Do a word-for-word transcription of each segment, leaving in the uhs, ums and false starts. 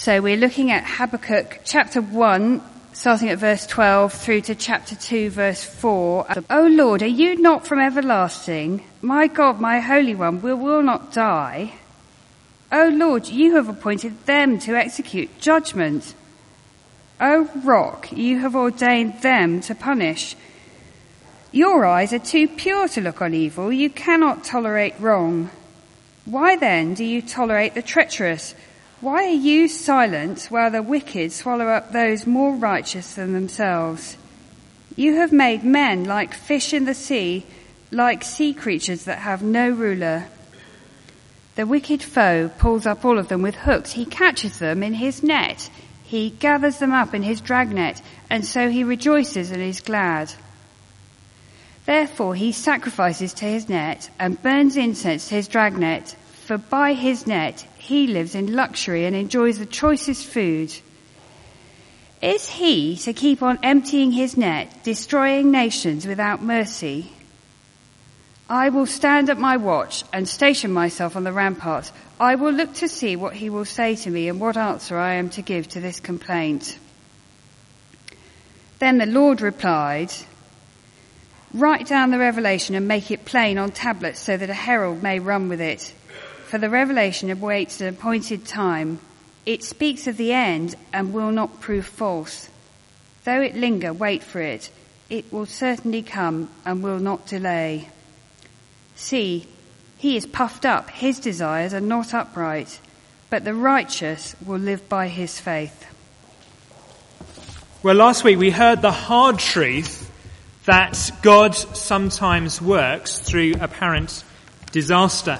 So we're looking at Habakkuk chapter one, starting at verse twelve through to chapter two, verse four. O Lord, are you not from everlasting? My God, my Holy One, will, will not die. O Lord, you have appointed them to execute judgment. O Rock, you have ordained them to punish. Your eyes are too pure to look on evil. You cannot tolerate wrong. Why then do you tolerate the treacherous? Why are you silent while the wicked swallow up those more righteous than themselves? You have made men like fish in the sea, like sea creatures that have no ruler. The wicked foe pulls up all of them with hooks. He catches them in his net. He gathers them up in his dragnet, and so he rejoices and is glad. Therefore he sacrifices to his net and burns incense to his dragnet, for by his net he lives in luxury and enjoys the choicest food. Is he to keep on emptying his net, destroying nations without mercy? I will stand at my watch and station myself on the ramparts. I will look to see what he will say to me and what answer I am to give to this complaint. Then the Lord replied, write down the revelation and make it plain on tablets so that a herald may run with it. For the revelation awaits an appointed time. It speaks of the end and will not prove false. Though it linger, wait for it. It will certainly come and will not delay. See, he is puffed up. His desires are not upright, but the righteous will live by his faith. Well, last week we heard the hard truth that God sometimes works through apparent disaster.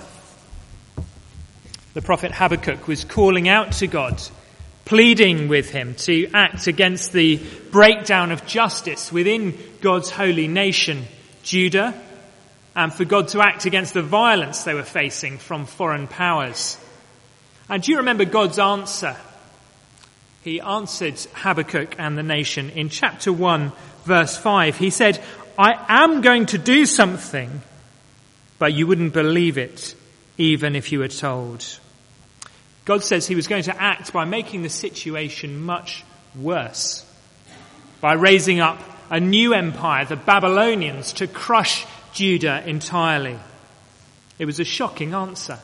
The prophet Habakkuk was calling out to God, pleading with him to act against the breakdown of justice within God's holy nation, Judah, and for God to act against the violence they were facing from foreign powers. And do you remember God's answer? He answered Habakkuk and the nation in chapter one, verse five. He said, I am going to do something, but you wouldn't believe it, even if you were told. God says he was going to act by making the situation much worse, by raising up a new empire, the Babylonians, to crush Judah entirely. It was a shocking answer.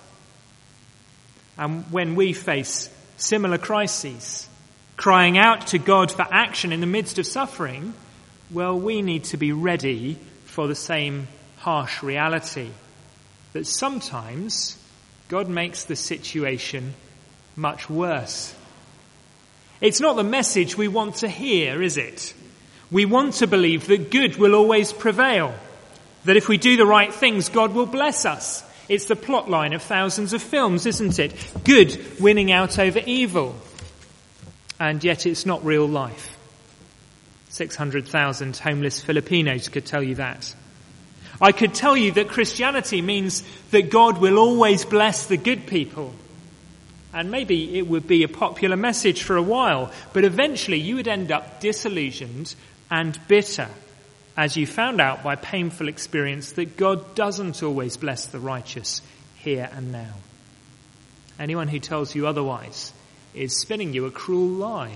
And when we face similar crises, crying out to God for action in the midst of suffering, well, we need to be ready for the same harsh reality, that sometimes God makes the situation much worse. It's not the message we want to hear, is it? We want to believe that good will always prevail, that if we do the right things, God will bless us. It's the plot line of thousands of films, isn't it? Good winning out over evil. And yet it's not real life. six hundred thousand homeless Filipinos could tell you that. I could tell you that Christianity means that God will always bless the good people. And maybe it would be a popular message for a while, but eventually you would end up disillusioned and bitter as you found out by painful experience that God doesn't always bless the righteous here and now. Anyone who tells you otherwise is spinning you a cruel lie.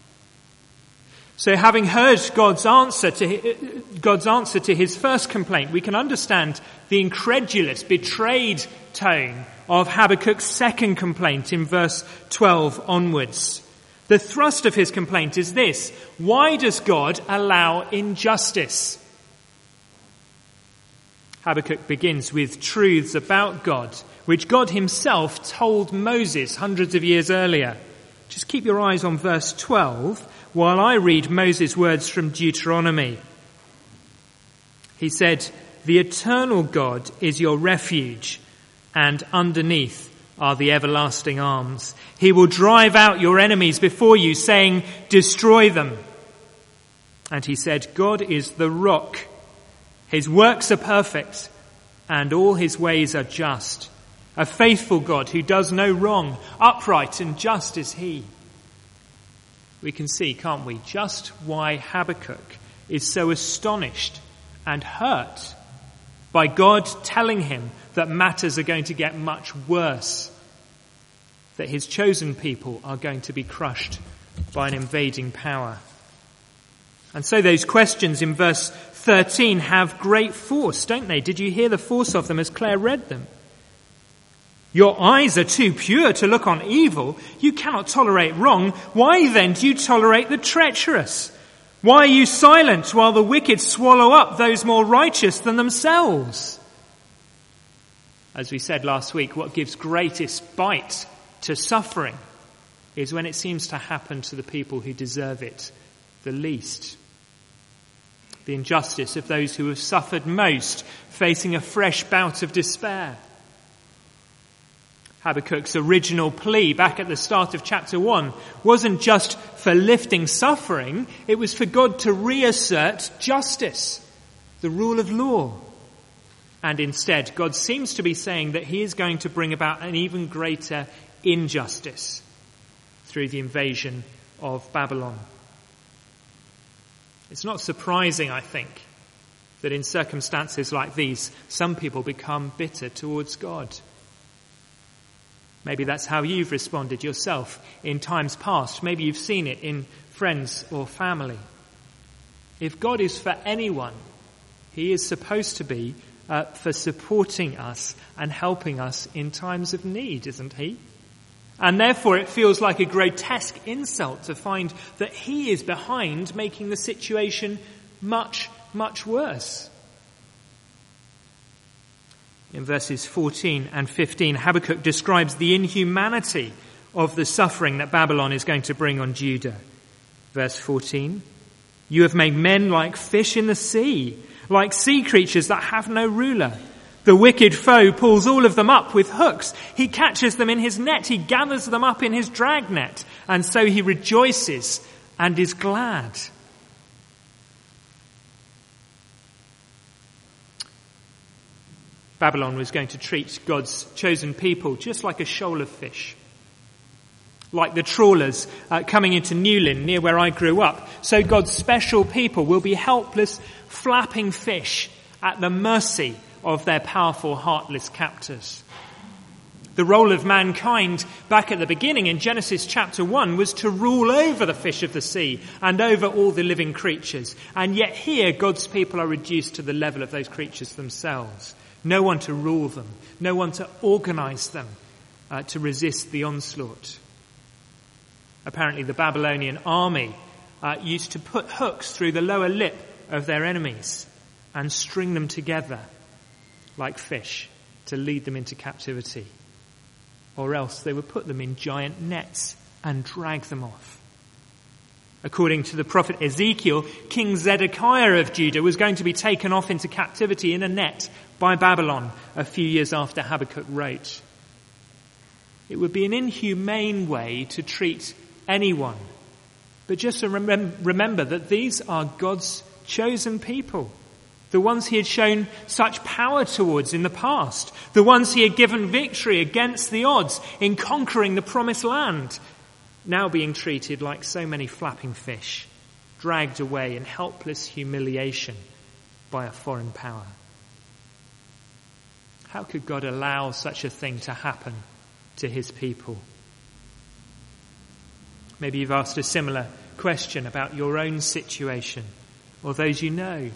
So having heard God's answer to God's answer to his first complaint, we can understand the incredulous, betrayed tone of Habakkuk's second complaint in verse twelve onwards. The thrust of his complaint is this: why does God allow injustice? Habakkuk begins with truths about God, which God himself told Moses hundreds of years earlier. Just keep your eyes on verse twelve while I read Moses' words from Deuteronomy. He said, "The eternal God is your refuge, and underneath are the everlasting arms. He will drive out your enemies before you, saying, 'Destroy them.'" And he said, "God is the rock. His works are perfect, and all his ways are just. A faithful God who does no wrong, upright and just is he." We can see, can't we, just why Habakkuk is so astonished and hurt by God telling him that matters are going to get much worse. that his chosen people are going to be crushed by an invading power. And so those questions in verse thirteen have great force, don't they? Did you hear the force of them as Claire read them? Your eyes are too pure to look on evil. You cannot tolerate wrong. Why then do you tolerate the treacherous? Why are you silent while the wicked swallow up those more righteous than themselves? As we said last week, what gives greatest bite to suffering is when it seems to happen to the people who deserve it the least. The injustice of those who have suffered most, facing a fresh bout of despair. Habakkuk's original plea back at the start of chapter one wasn't just for lifting suffering, it was for God to reassert justice, the rule of law. And instead, God seems to be saying that he is going to bring about an even greater injustice through the invasion of Babylon. It's not surprising, I think, that in circumstances like these, some people become bitter towards God. Maybe that's how you've responded yourself in times past. Maybe you've seen it in friends or family. If God is for anyone, he is supposed to be uh, for supporting us and helping us in times of need, isn't he? And therefore it feels like a grotesque insult to find that he is behind making the situation much, much worse. In verses fourteen and fifteen, Habakkuk describes the inhumanity of the suffering that Babylon is going to bring on Judah. Verse fourteen, you have made men like fish in the sea, like sea creatures that have no ruler. The wicked foe pulls all of them up with hooks. He catches them in his net. He gathers them up in his dragnet. And so he rejoices and is glad. Babylon was going to treat God's chosen people just like a shoal of fish. Like the trawlers uh, coming into Newlyn, near where I grew up. So God's special people will be helpless, flapping fish at the mercy of their powerful, heartless captors. The role of mankind back at the beginning in Genesis chapter one was to rule over the fish of the sea and over all the living creatures. And yet here God's people are reduced to the level of those creatures themselves. No one to rule them, no one to organize them uh, to resist the onslaught. Apparently the Babylonian army uh, used to put hooks through the lower lip of their enemies and string them together like fish to lead them into captivity. Or else they would put them in giant nets and drag them off. According to the prophet Ezekiel, King Zedekiah of Judah was going to be taken off into captivity in a net by Babylon a few years after Habakkuk wrote. It would be an inhumane way to treat anyone. But just remem- remember that these are God's chosen people. The ones he had shown such power towards in the past. The ones he had given victory against the odds in conquering the promised land. Now being treated like so many flapping fish, dragged away in helpless humiliation by a foreign power. How could God allow such a thing to happen to his people? Maybe you've asked a similar question about your own situation or those you know.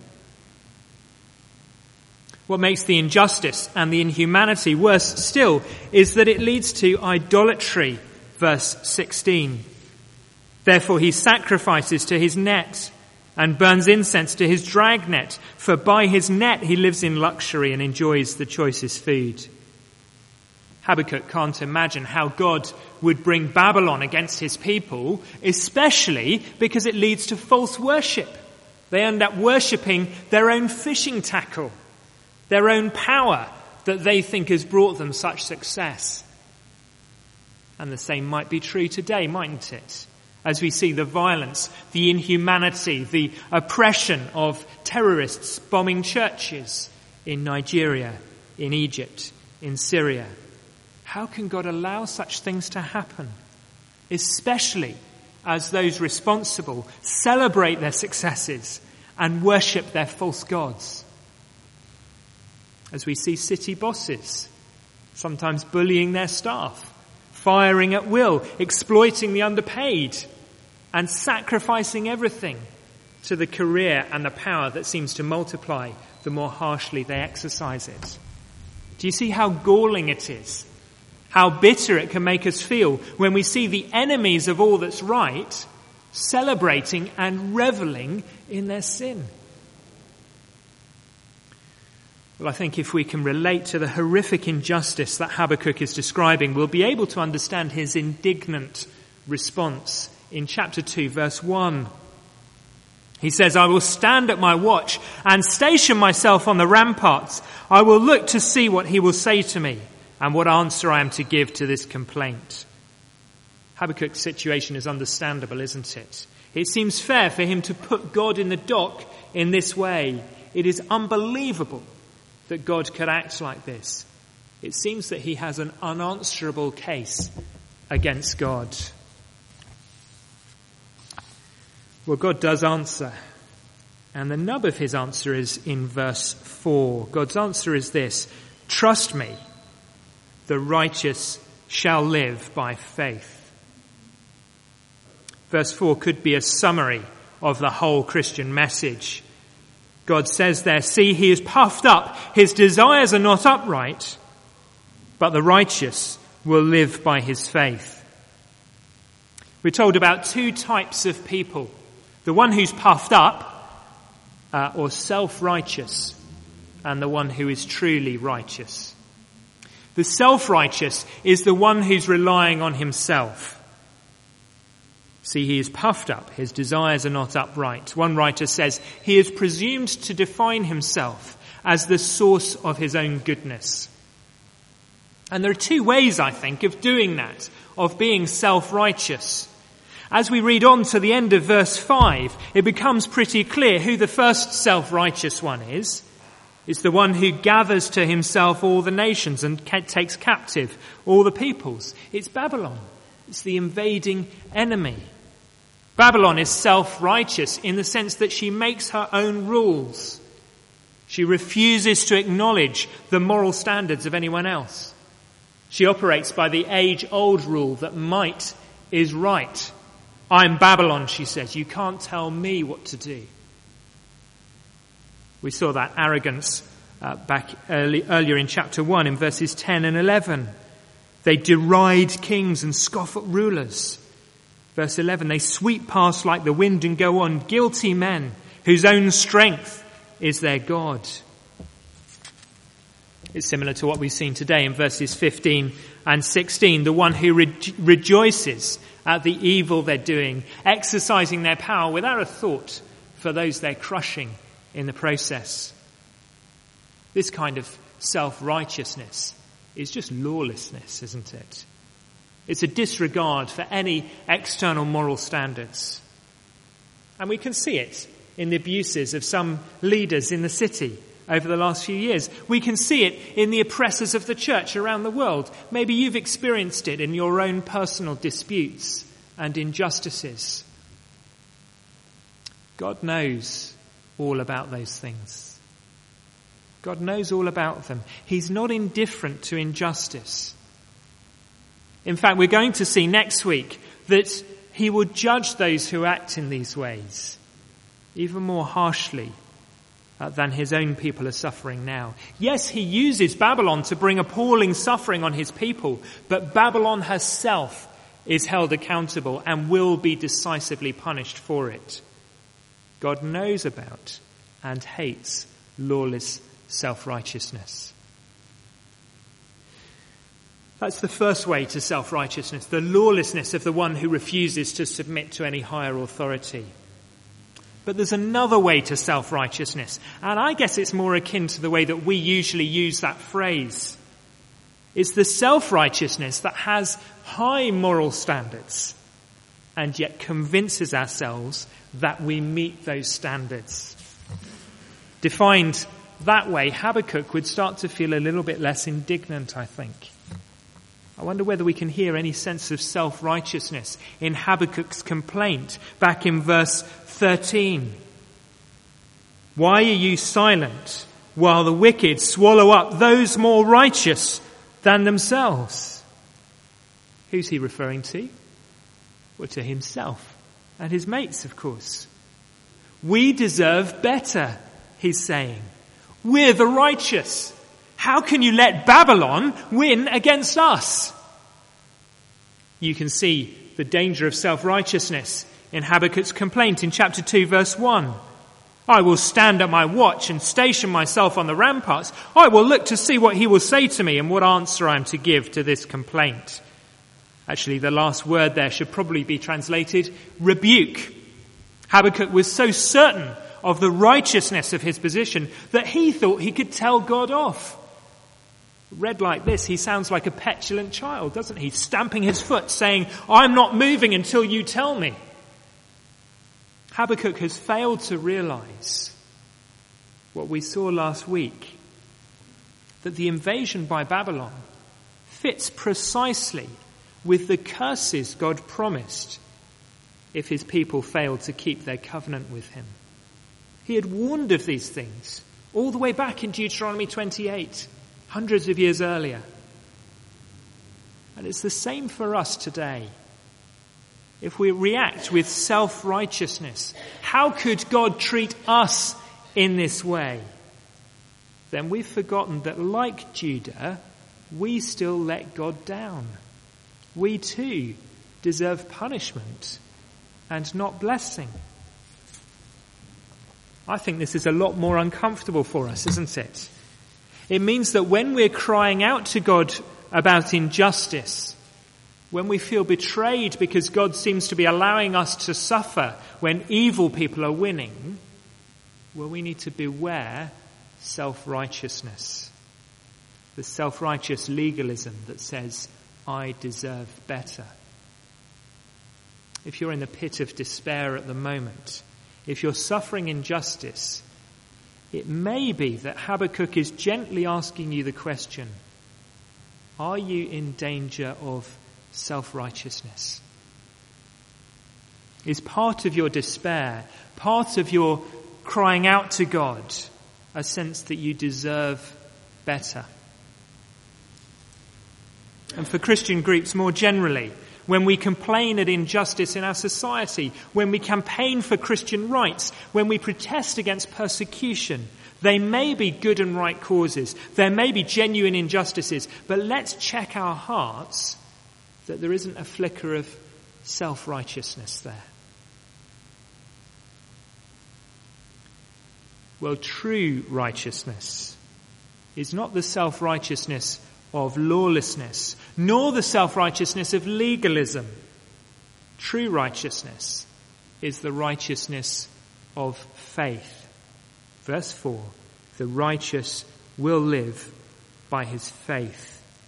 What makes the injustice and the inhumanity worse still is that it leads to idolatry. Verse sixteen. Therefore he sacrifices to his net and burns incense to his dragnet, for by his net he lives in luxury and enjoys the choicest food. Habakkuk can't imagine how God would bring Babylon against his people, especially because it leads to false worship. They end up worshipping their own fishing tackle, their own power that they think has brought them such success. And the same might be true today, mightn't it? As we see the violence, the inhumanity, the oppression of terrorists bombing churches in Nigeria, in Egypt, in Syria. How can God allow such things to happen? Especially as those responsible celebrate their successes and worship their false gods. As we see city bosses sometimes bullying their staff, firing at will, exploiting the underpaid, and sacrificing everything to the career and the power that seems to multiply the more harshly they exercise it. Do you see how galling it is? How bitter it can make us feel when we see the enemies of all that's right celebrating and reveling in their sin. Well, I think if we can relate to the horrific injustice that Habakkuk is describing, we'll be able to understand his indignant response in chapter two, verse one. He says, I will stand at my watch and station myself on the ramparts. I will look to see what he will say to me and what answer I am to give to this complaint. Habakkuk's situation is understandable, isn't it? It seems fair for him to put God in the dock in this way. It is unbelievable that God could act like this. It seems that he has an unanswerable case against God. Well, God does answer. And the nub of his answer is in verse four. God's answer is this: trust me, the righteous shall live by faith. Verse four could be a summary of the whole Christian message. God says there, see, he is puffed up, his desires are not upright, but the righteous will live by his faith. We're told about two types of people. The one who's puffed up, uh, or self-righteous, and the one who is truly righteous. The self-righteous is the one who's relying on himself. See, he is puffed up, his desires are not upright. One writer says he is presumed to define himself as the source of his own goodness. And there are two ways, I think, of doing that, of being self-righteous. As we read on to the end of verse five, it becomes pretty clear who the first self-righteous one is. It's the one who gathers to himself all the nations and takes captive all the peoples. It's Babylon. It's the invading enemy. Babylon is self-righteous in the sense that she makes her own rules. She refuses to acknowledge the moral standards of anyone else. She operates by the age-old rule that might is right. I'm Babylon, she says. You can't tell me what to do. We saw that arrogance uh, back early, earlier in chapter one in verses ten and eleven. They deride kings and scoff at rulers. Verse eleven, they sweep past like the wind and go on, guilty men whose own strength is their God. It's similar to what we've seen today in verses fifteen and sixteen. The one who re- rejoices at the evil they're doing, exercising their power without a thought for those they're crushing in the process. This kind of self-righteousness is just lawlessness, isn't it? It's a disregard for any external moral standards. And we can see it in the abuses of some leaders in the city over the last few years. We can see it in the oppressors of the church around the world. Maybe you've experienced it in your own personal disputes and injustices. God knows all about those things. God knows all about them. He's not indifferent to injustice. In fact, we're going to see next week that he will judge those who act in these ways even more harshly uh, than his own people are suffering now. Yes, he uses Babylon to bring appalling suffering on his people, but Babylon herself is held accountable and will be decisively punished for it. God knows about and hates lawless self-righteousness. That's the first way to self-righteousness, the lawlessness of the one who refuses to submit to any higher authority. But there's another way to self-righteousness, and I guess it's more akin to the way that we usually use that phrase. It's the self-righteousness that has high moral standards and yet convinces ourselves that we meet those standards. Defined that way, Habakkuk would start to feel a little bit less indignant, I think. I wonder whether we can hear any sense of self-righteousness in Habakkuk's complaint back in verse thirteen. Why are you silent while the wicked swallow up those more righteous than themselves? Who's he referring to? Well, to himself and his mates, of course. We deserve better, he's saying. We're the righteous. How can you let Babylon win against us? You can see the danger of self-righteousness in Habakkuk's complaint in chapter two, verse one. I will stand at my watch and station myself on the ramparts. I will look to see what he will say to me and what answer I am to give to this complaint. Actually, the last word there should probably be translated rebuke. Habakkuk was so certain of the righteousness of his position that he thought he could tell God off. Read like this, he sounds like a petulant child, doesn't he? Stamping his foot, saying, I'm not moving until you tell me. Habakkuk has failed to realize what we saw last week, that the invasion by Babylon fits precisely with the curses God promised if his people failed to keep their covenant with him. He had warned of these things all the way back in Deuteronomy twenty-eight, hundreds of years earlier. And it's the same for us today. If we react with self-righteousness, how could God treat us in this way? Then we've forgotten that, like Judah, we still let God down. We too deserve punishment and not blessing. I think this is a lot more uncomfortable for us, isn't it? It means that when we're crying out to God about injustice, when we feel betrayed because God seems to be allowing us to suffer when evil people are winning, well, we need to beware self-righteousness. The self-righteous legalism that says, I deserve better. If you're in the pit of despair at the moment, if you're suffering injustice, it may be that Habakkuk is gently asking you the question, are you in danger of self-righteousness? Is part of your despair, part of your crying out to God, a sense that you deserve better? And for Christian groups more generally, when we complain at injustice in our society, when we campaign for Christian rights, when we protest against persecution, they may be good and right causes, there may be genuine injustices, but let's check our hearts that there isn't a flicker of self-righteousness there. Well, true righteousness is not the self-righteousness of lawlessness, nor the self-righteousness of legalism. True righteousness is the righteousness of faith. Verse four, the righteous will live by his faith.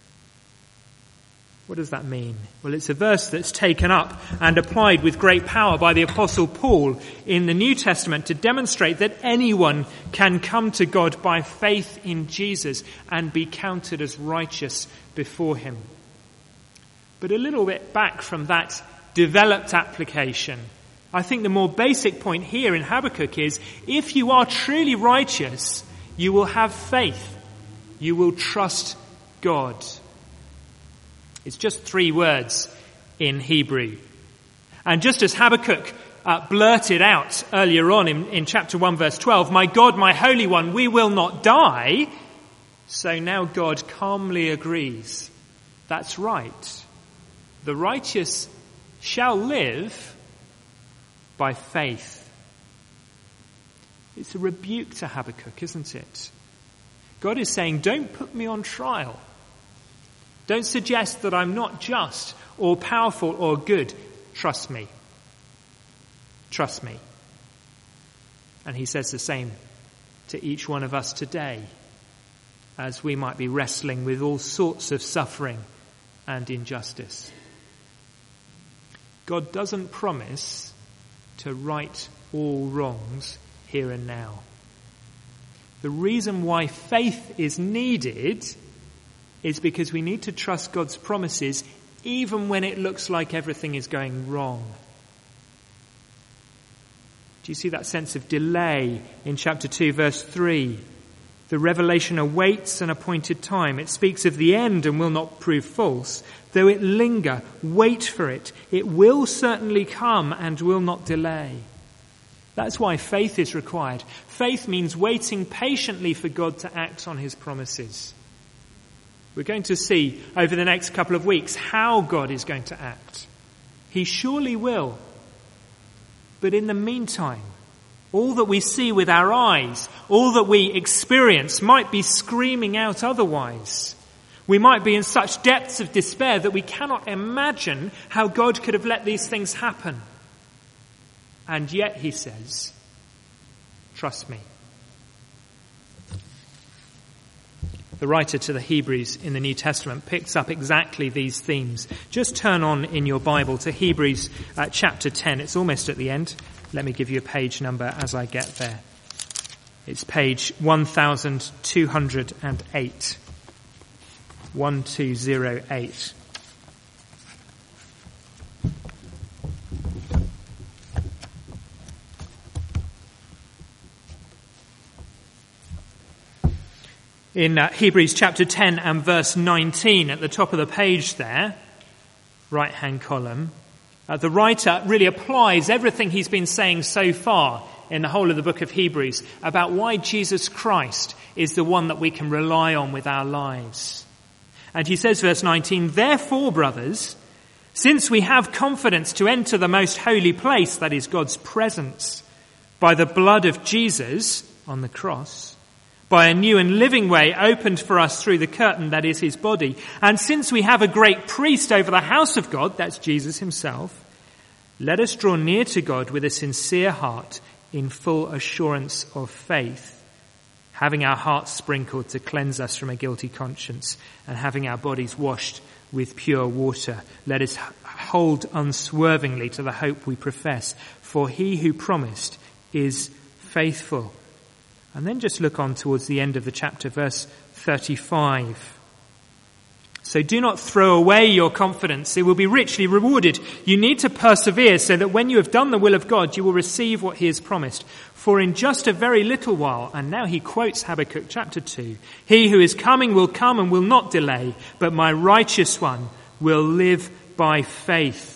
What does that mean? Well, it's a verse that's taken up and applied with great power by the Apostle Paul in the New Testament to demonstrate that anyone can come to God by faith in Jesus and be counted as righteous before him. But a little bit back from that developed application, I think the more basic point here in Habakkuk is, if you are truly righteous, you will have faith. You will trust God. It's just three words in Hebrew. And just as Habakkuk uh, blurted out earlier on in, in chapter one, verse twelve, my God, my Holy One, we will not die, so now God calmly agrees. That's right. The righteous shall live by faith. It's a rebuke to Habakkuk, isn't it? God is saying, don't put me on trial. Don't suggest that I'm not just or powerful or good. Trust me. Trust me. And he says the same to each one of us today, as we might be wrestling with all sorts of suffering and injustice. God doesn't promise to right all wrongs here and now. The reason why faith is needed is because we need to trust God's promises even when it looks like everything is going wrong. Do you see that sense of delay in chapter two, verse three? The revelation awaits an appointed time. It speaks of the end and will not prove false. Though it linger, wait for it. It will certainly come and will not delay. That's why faith is required. Faith means waiting patiently for God to act on his promises. We're going to see over the next couple of weeks how God is going to act. He surely will. But in the meantime, all that we see with our eyes, all that we experience might be screaming out otherwise. We might be in such depths of despair that we cannot imagine how God could have let these things happen. And yet, he says, trust me. The writer to the Hebrews in the New Testament picks up exactly these themes. Just turn on in your Bible to Hebrews uh, chapter ten. It's almost at the end. Let me give you a page number as I get there. It's page one thousand two hundred eight. one two zero eight. In uh, Hebrews chapter ten and verse nineteen, at the top of the page there, right-hand column, uh, the writer really applies everything he's been saying so far in the whole of the book of Hebrews about why Jesus Christ is the one that we can rely on with our lives. And he says, verse nineteen, therefore, brothers, since we have confidence to enter the most holy place, that is God's presence, by the blood of Jesus on the cross, by a new and living way opened for us through the curtain, that is his body. And since we have a great priest over the house of God, that's Jesus himself, let us draw near to God with a sincere heart in full assurance of faith, having our hearts sprinkled to cleanse us from a guilty conscience and having our bodies washed with pure water. Let us hold unswervingly to the hope we profess, for he who promised is faithful. And then just look on towards the end of the chapter, verse thirty-five. So do not throw away your confidence. It will be richly rewarded. You need to persevere so that when you have done the will of God, you will receive what he has promised. For in just a very little while, and now he quotes Habakkuk chapter two, he who is coming will come and will not delay, but my righteous one will live by faith.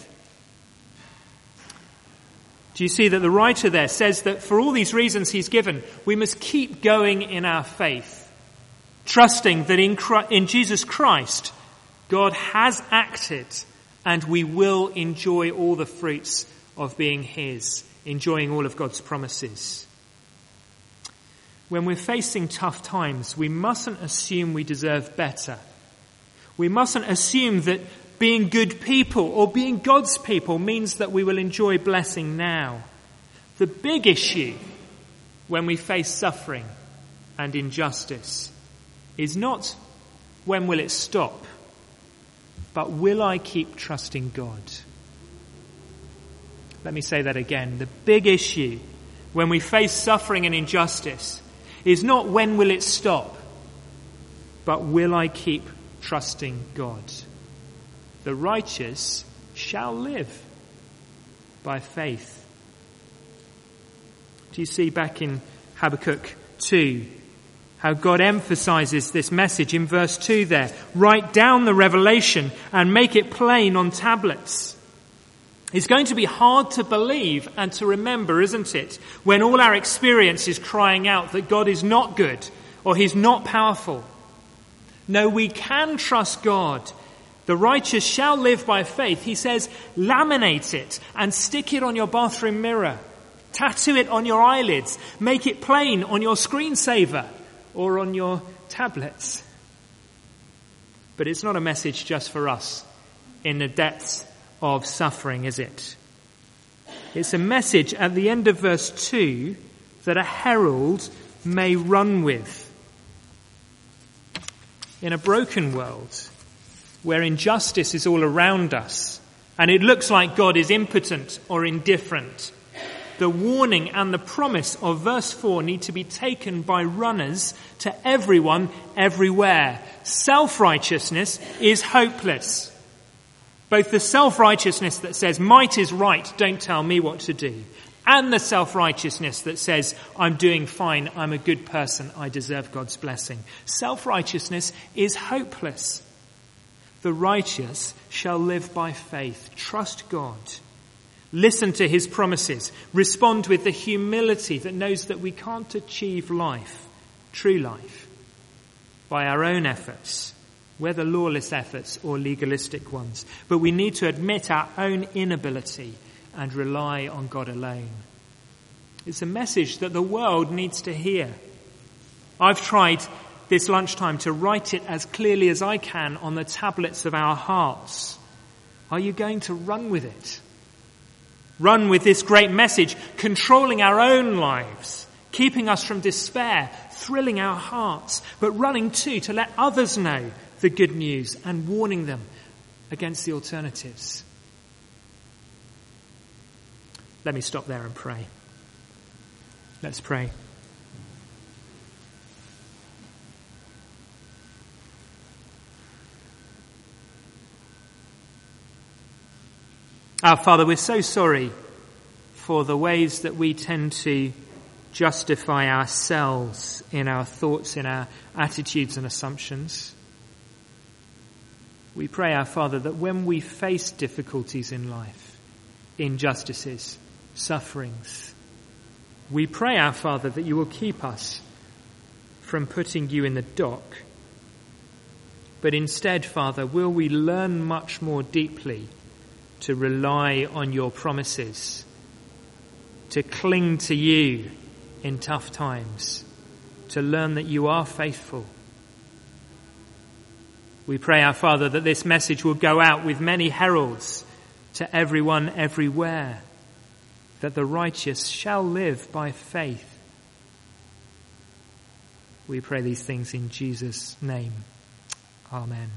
Do you see that the writer there says that for all these reasons he's given, we must keep going in our faith, trusting that in, Christ, in Jesus Christ, God has acted and we will enjoy all the fruits of being his, enjoying all of God's promises. When we're facing tough times, we mustn't assume we deserve better. We mustn't assume that being good people or being God's people means that we will enjoy blessing now. The big issue when we face suffering and injustice is not when will it stop, but will I keep trusting God? Let me say that again. The big issue when we face suffering and injustice is not when will it stop, but will I keep trusting God? The righteous shall live by faith. Do you see back in Habakkuk two how God emphasizes this message in verse two there? Write down the revelation and make it plain on tablets. It's going to be hard to believe and to remember, isn't it? When all our experience is crying out that God is not good or he's not powerful. No, we can trust God. The righteous shall live by faith. He says, laminate it and stick it on your bathroom mirror. Tattoo it on your eyelids. Make it plain on your screensaver or on your tablets. But it's not a message just for us in the depths of suffering, is it? It's a message at the end of verse two that a herald may run with. In a broken world, where injustice is all around us, and it looks like God is impotent or indifferent, the warning and the promise of verse four need to be taken by runners to everyone, everywhere. Self-righteousness is hopeless. Both the self-righteousness that says, might is right, don't tell me what to do, and the self-righteousness that says, I'm doing fine, I'm a good person, I deserve God's blessing. Self-righteousness is hopeless. The righteous shall live by faith. Trust God. Listen to his promises. Respond with the humility that knows that we can't achieve life, true life, by our own efforts, whether lawless efforts or legalistic ones. But we need to admit our own inability and rely on God alone. It's a message that the world needs to hear. I've tried this lunchtime to write it as clearly as I can on the tablets of our hearts. Are you going to run with it? Run with this great message, controlling our own lives, keeping us from despair, thrilling our hearts, but running too to let others know the good news and warning them against the alternatives. Let me stop there and pray. Let's pray. Our Father, we're so sorry for the ways that we tend to justify ourselves in our thoughts, in our attitudes and assumptions. We pray, our Father, that when we face difficulties in life, injustices, sufferings, we pray, our Father, that you will keep us from putting you in the dock. But instead, Father, will we learn much more deeply to rely on your promises, to cling to you in tough times, to learn that you are faithful. We pray, our Father, that this message will go out with many heralds to everyone everywhere, that the righteous shall live by faith. We pray these things in Jesus' name. Amen.